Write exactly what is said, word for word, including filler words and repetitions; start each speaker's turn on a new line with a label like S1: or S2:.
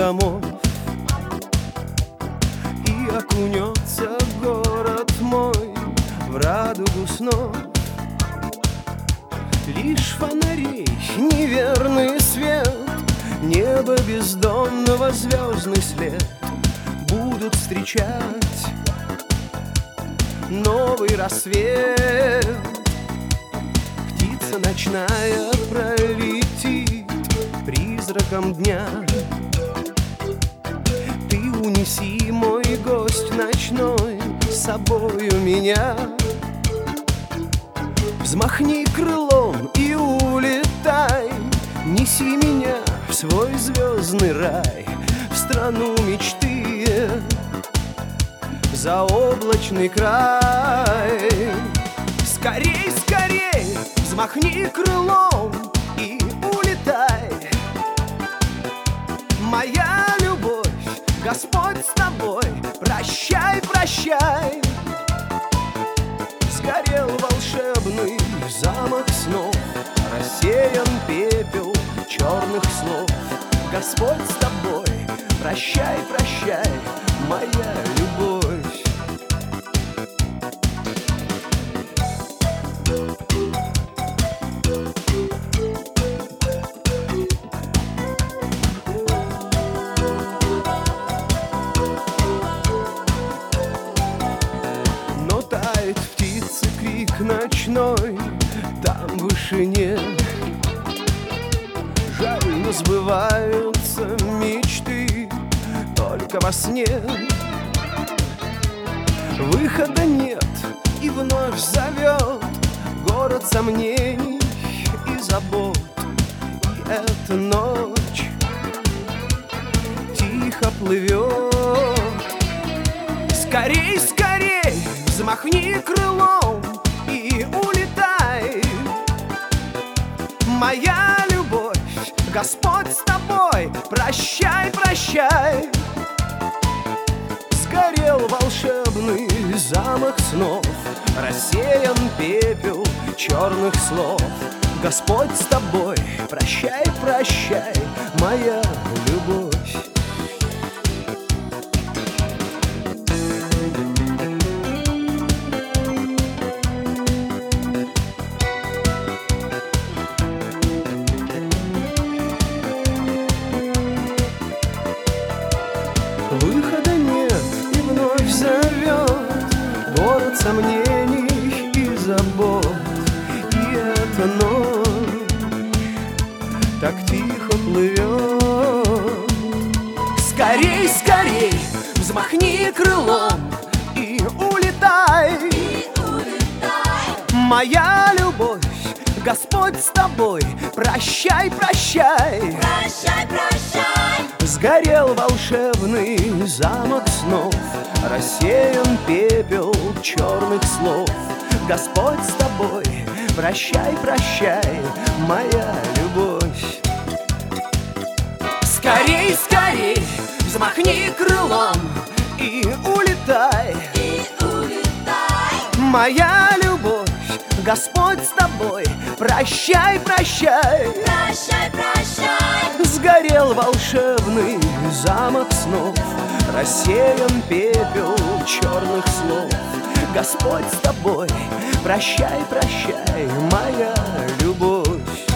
S1: домов, и окунется город мой в радугу снов. Лишь фонарей неверный свет, небо бездонного звездный след будут встречать новый рассвет. Птица ночная пролетит призраком дня. Ты унеси, мой гость ночной, с собою меня. Взмахни крылом и улетай, неси меня в свой звездный рай, в страну мечты, заоблачный край. Скорей, скорей, взмахни крылом и улетай. Моя любовь, Господь с тобой, прощай, прощай. Сгорел волшебный замок снов, рассеян пепел черных слов. Господь с тобой, прощай, прощай, моя любовь. Но тает птицы крик ночной там в вышине. Жаль, но сбываются мечты только во сне. Выхода нет, и вновь зовет город сомнений и забот. И эта ночь тихо плывет. Скорей, скорей, взмахни крылом и улетай. Моя любовь, Господь с тобой, прощай, прощай. Сгорел волшебный замок снов, рассеян пепел черных слов. Господь с тобой, прощай, прощай, моя любовь. Выхода нет, и вновь зовет город сомнений и забот. И эта ночь так тихо плывет. Скорей, скорей, взмахни крылом и улетай.
S2: И улетай.
S1: Моя любовь, Господь с тобой, прощай, прощай.
S2: Прощай, прощай.
S1: Сгорел волшебный замок снов, рассеян пепел черных слов. Господь с тобой, прощай, прощай, моя любовь. Скорей, скорей, взмахни крылом и улетай.
S2: И улетай.
S1: Моя любовь, Господь с тобой, прощай, прощай.
S2: Прощай, прощай.
S1: Сгорел волшебный замок снов, рассеян пепел черных слов. Господь с тобой, прощай, прощай, моя любовь.